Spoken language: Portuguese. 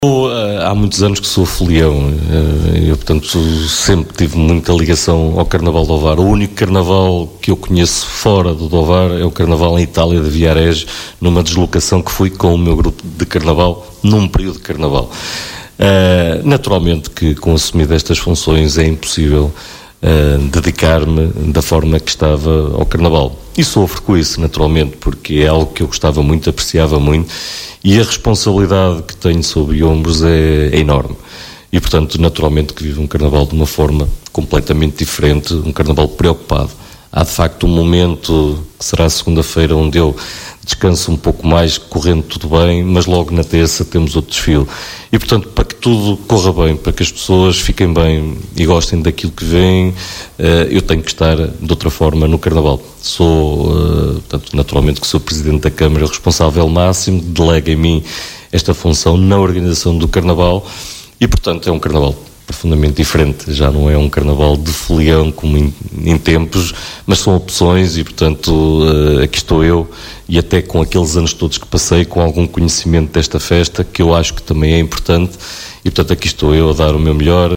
Há muitos anos que sou folião, eu portanto sempre tive muita ligação ao Carnaval do Ovar. O único Carnaval que eu conheço fora do Ovar é o Carnaval em Itália de Viareggio, numa deslocação que fui com o meu grupo de Carnaval, num período de Carnaval. Naturalmente que com assumir estas funções é impossível dedicar-me da forma que estava ao Carnaval. E sofro com isso, naturalmente, porque é algo que eu gostava muito, apreciava muito, e a responsabilidade que tenho sobre ombros é enorme. E, portanto, naturalmente que vivo um Carnaval de uma forma completamente diferente, um Carnaval preocupado. Há, de facto, um momento, que será a segunda-feira, onde eu descanso um pouco mais, correndo tudo bem, mas logo na terça temos outro desfile. E, portanto, para que tudo corra bem, para que as pessoas fiquem bem e gostem daquilo que veem, eu tenho que estar de outra forma no Carnaval. Sou, portanto, naturalmente que sou Presidente da Câmara, responsável máximo, delega em mim esta função na organização do Carnaval e, portanto, é um Carnaval profundamente diferente. Já não é um Carnaval de folião como em tempos, mas são opções e, portanto, aqui estou eu e até com aqueles anos todos que passei, com algum conhecimento desta festa, que eu acho que também é importante e, portanto, aqui estou eu a dar o meu melhor.